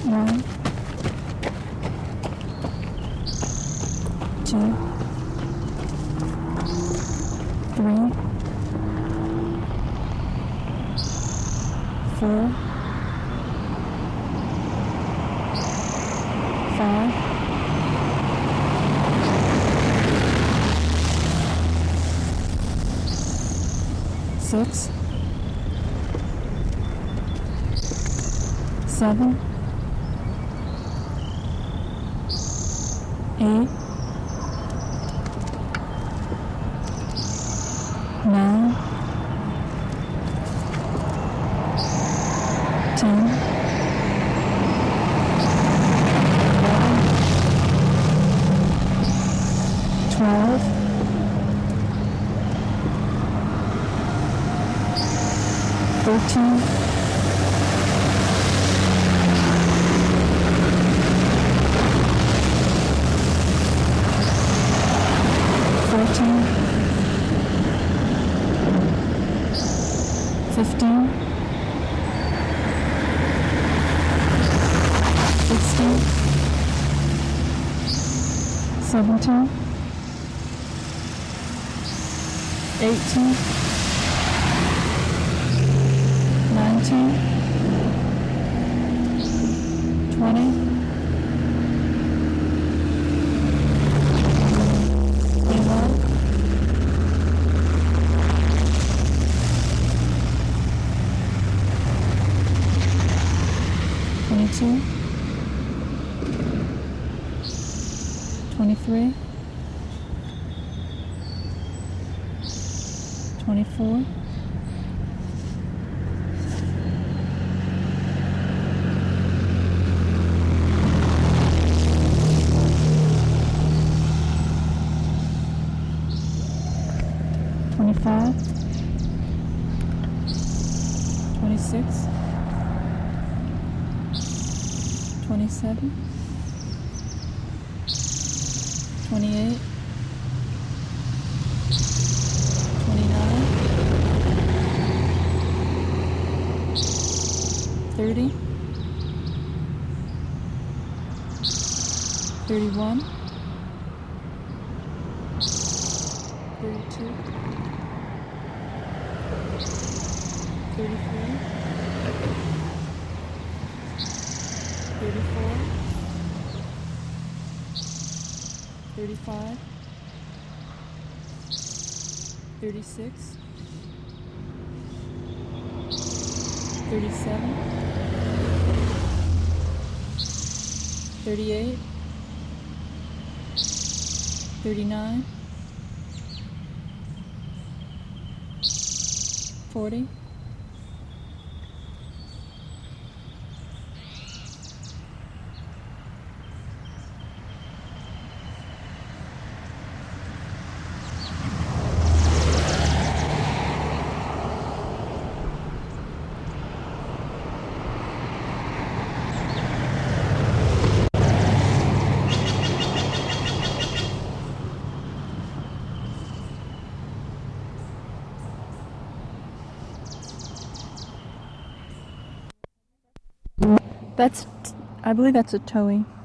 1, 2, 3, 4, 5, 6, 7, 8, 9, 10, 12, 13, 14, 15, 16, 17, 18, 19, 20, 21, 22, 23, 24, 25, 26, 27, 28, 29, 30, 31, 32, 33, 34, 35, 36, 37, 38, 39, 40, 'I believe that's a Toei.